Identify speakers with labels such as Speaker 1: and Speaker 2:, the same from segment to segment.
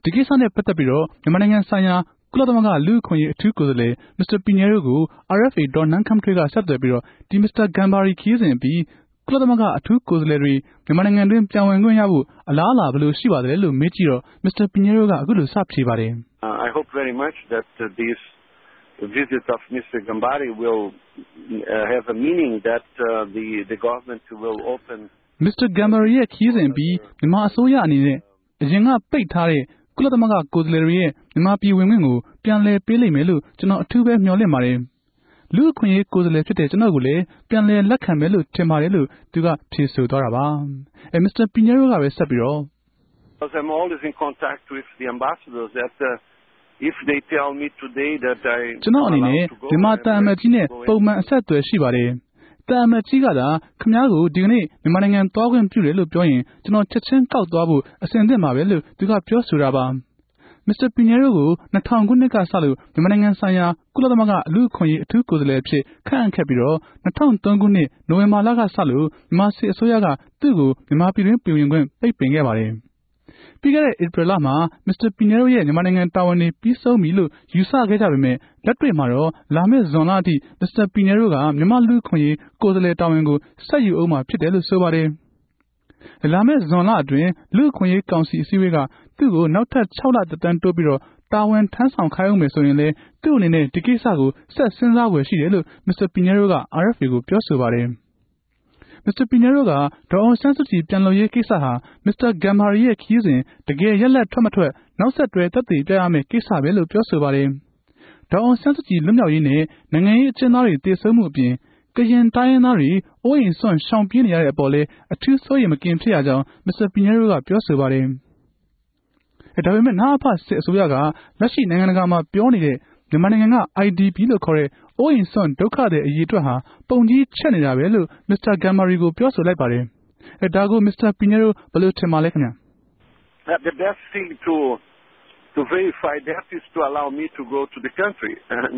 Speaker 1: ဒီကိစ္စနဲ့ပတ်သက်ပြီးတော့မြန်မာနိုင်ငံဆိုင်ရာကုလသမဂ္ဂလူ့အခွင့်အရေးအထူးကိုယ်စားလှယ်မစ္စတာပီညဲရိုကို RFA ဒေါ်နန်းခမ်းထွေးကဆက်သွယ်ပြီးတော့ဒီမစ္စတာဂမ်ဘာရီခရီးစဉ်အပြီးကုလသမဂ္ဂအထူးကိုယ်စားလှယ်တွေမြန်မာနိုင်ငံတွင်းပြန်ဝင်ခွင့်ရဖို့အလားအလာဘယ်လိုရှိပါသလဲလို့မေးကြည့်တော့မစ္စတာပီညဲရိုကအခုလိုစဖြေပါတယ်။
Speaker 2: I hope very much that this visit of Mr. Gambari will have a meaning that the government will open
Speaker 1: မစ္စတာဂမ်ဘာရီရဲ့ခရီးစဉ်အပြီးမြန်မာအစိုးရအနေနဲ့အရင်ကပိတ်ထားတဲ့ကုလသမဂ္ဂကိုယ်စားလှယ်တွေရဲ့မြန်မာပြည်ဝင်ခွင့်ကိုပြန်လည်ပေးလိမ့်မယ်လို့ကျွန်တော်အထူးပဲမျှော်လင့်ပါတယ်။လူ့အခွင့်အရေးကိုယ်စားလှယ်ဖြစ်တဲ့ကျွန်တော်ကိုလည်းပြန်လည်လက်ခံမယ်လို့ထင်ပါတယ်လို့သူကဖြေဆိုသွားတာပါ။မစ္စတာပီညဲရိုကပဲဆက်ပြီးတော့
Speaker 2: I'm always in contact with the ambassadors that if they tell me today that I
Speaker 1: ကျွန်တော်အနေနဲ့မြန်မာတန်အမတ်ကြီးနဲ့ပုံမှန်အဆက်အသွယ်ရှိပါတယ်။တန်အမတ်ကြီးကသာခင်ဗျားကိုဒီကနေ့မြန်မာနိုင်ငံသွားခွင့်ပြုတယ်လို့ပြောရင်ကျွန်တော်ချက်ချင်းကောက်သွားဖို့အဆင်သင့်ပါပဲလို့သူကပြောဆိုတာပါ။မစ္စတာပီညဲရိုကို2000ခုနှစ်ကစလို့မြန်မာနိုင်ငံဆိုင်ရာကုလသမဂ္ဂလူ့အခွင့်အရေးအထူးကိုယ်စားလှယ်အဖြစ်ခန့်အပ်ခဲ့ပြီးတော့2003ခုနှစ်နိုဝင်ဘာလကစလို့မြန်မာစစ်အစိုးရကသူ့ကိုမြန်မာပြည်တွင်းပြည်ဝင်ခွင့်ပိတ်ပင်ခဲ့ပါတယ်။ပြီးခဲ့တဲ့ဧပြီလမှာမစ္စတာပီညဲရိုရဲ့မြန်မာနိုင်ငံတာဝန်တွေပြီးဆုံးပြီလို့ယူဆခဲ့ကြပေမဲ့လက်တွေ့မှာတော့လာမယ့်ဇွန်လအထိမစ္စတာပီညဲရိုကမြန်မာလူ့အခွင့်အရေးကိုယ်စားလှယ်တာဝန်ကိုဆက်ယူအောင်မှာဖြစ်တယ်လို့ဆိုပါတယ်။လာမယ့်ဇွန်လအတွင်းလူ့အခွင့်အရေးကောင်စီအစည်းအဝေးကသူ့ကိုနောက်ထပ်6လသက်တမ်းတိုးပြီးတော့တာဝန်ထမ်းဆောင်ခိုင်းအောင်မယ်ဆိုရင်လည်းသူ့အနေနဲ့ဒီကိစ္စကိုဆက်စဉ်းစားဖွယ်ရှိတယ်လို့မစ္စတာပီညဲရိုက RFA ကိုပြောဆိုပါတယ်။မစ္စတာပီညဲရိုကဒေါ်အောင်ဆန်းစုကြည်ပြန်လွှတ်ရေးကိစ္စဟာမစ္စတာဂမ်ဘာရီရဲ့ခရီးစဉ်တကယ်ရက်လက်ထွက်မထွက်နောက်ဆက်တွဲသက်သေပြရမယ့်ကိစ္စပဲလို့ပြောဆိုပါတယ်။ဒေါ်အောင်ဆန်းစုကြည်လွတ်မြောက်ရေးနဲ့နိုင်ငံရေးအကျဉ်းသားတွေသေဆုံးမှုအပြင်ကရင်တိုင်းရင်းသားတွေအိုးအိမ်စွန့်ရှောင်ပြေးနေရတဲ့အပေါ်လည်းအထူးစိုးရိမ်မကင်းဖြစ်ရကြောင်းမစ္စတာပီညဲရိုကပြောဆိုပါတယ်။ဒါပေမဲ့နအဖစစ်အစိုးရကလက်ရှိနိုင်ငံတကာမှာပြောနေတဲ့မြန်မာနိုင်ငံက IDP လို့ခေါ်တဲ့အိုးအိမ်စွန့်ဒုက္ခသည်အရေးအတွက်ဟာပုံကြီးချက်နေတာပဲလို့မစ္စတာဂမ်ဘာရီကိုပြောဆိုလိုက်ပါတယ်။ဒါကိုမစ္စတာပီညဲရိုဘယ်လိုထင်ပါလဲခင်ဗျာ။
Speaker 2: The best thing to verify that is to allow me to go to the country and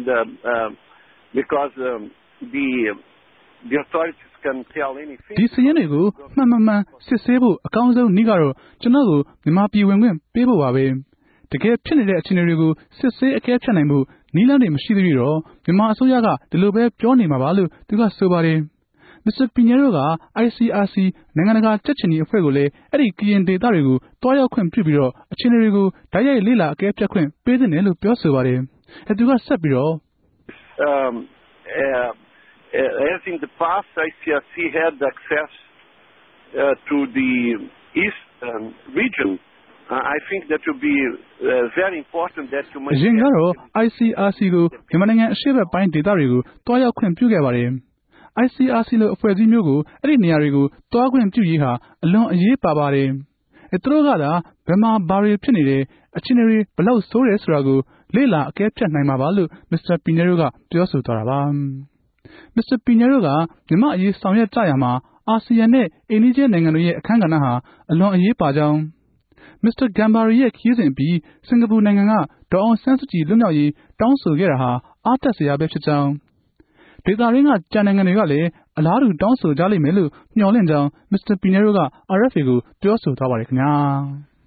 Speaker 2: because the authorities can tell anything
Speaker 1: ဒီစရင်းတွေကိုမှန်စစ်ဆေးဖို့အကောင်းဆုံးနည်းကတော့ကျွန်တော်ကိုမြန်မာပြည်ဝင်ခွင့်ပေးဖို့ပါပဲတကယ်ဖြစ်နေတဲ့အခြေအနေတွေကိုစစ်ဆေးအကဲဖြတ်နိုင်မှုနည်းလမ်းတွေမရှိသေးပြီးတော့မြန်မာအစိုးရကဒီလိုပဲပြောနေမှာပါလို့သူကဆိုပါတယ်မစ္စတာပီညဲရိုက ICRC နိုင်ငံတကာကြက်ချင်နီအဖွဲ့ကိုလည်းအဲ့ဒီကရင်ဒေသတွေကိုတွားရောက်ခွင့်ပြုပြီးတော့အခြေအနေတွေကိုတိုက်ရိုက်လေ့လာအကဲဖြတ်ခွင့်ပေးသင့်တယ်လို့ပြောဆိုပါတယ်သူကဆက်ပြီးတော့
Speaker 2: As in the past, ICRC had access to the eastern region. I think that would be very important that you
Speaker 1: အရင်ကတော့ ICRC ကိုမြန်မာနိုင်ငံအရှေ့ဘက်ပိုင်းဒေသတွေကိုတွားရောက်ခွင့်ပြုခဲ့ပါတယ်။ ICRC လို့အဖွဲ့အစည်းမျိုးကိုအဲ့ဒီနေရာတွေကိုတွားခွင့်ပြုရေးဟာအလွန်အရေးပါပါတယ်။သူတို့ကသာဘယ်မှာဘာတွေဖြစ်နေတယ်အခြေအနေတွေဘယ်လောက်ဆိုးတယ်ဆိုတာကိုလေ့လာအကဲဖြတ်နိုင်မှာပါလို့မစ္စတာပီညဲရိုကပြောဆိုသွားတာပါ။မစ္စတာပီညဲရိုကမြန်မာအရေးဆောင်ရွက်ကြရမှာအာဆီယံနဲ့အိမ်နီးချင်းနိုင်ငံတွေရဲ့အခန်းကဏ္ဍဟာအလွန်အရေးပါကြောင်းမစ္စတာဂမ်ဘာရီရဲ့ခရီးစဉ်ပြီးစင်ကာပူနိုင်ငံကဒေါ်အောင်ဆန်းစုကြည်လွတ်မြောက်ရေးတောင်းဆိုခဲ့တာဟာအားတက်စရာပဲဖြစ်ကြောင်းဒေသရင်းကကြံနိုင်ငံတွေကလည်းအလားတူတောင်းဆိုကြလိမ့်မယ်လို့မျှော်လင့်ကြောင်းမစ္စတာပီညဲရိုက RFA ကိုပြောဆိုသွားပါတယ်ခင်ဗျာ။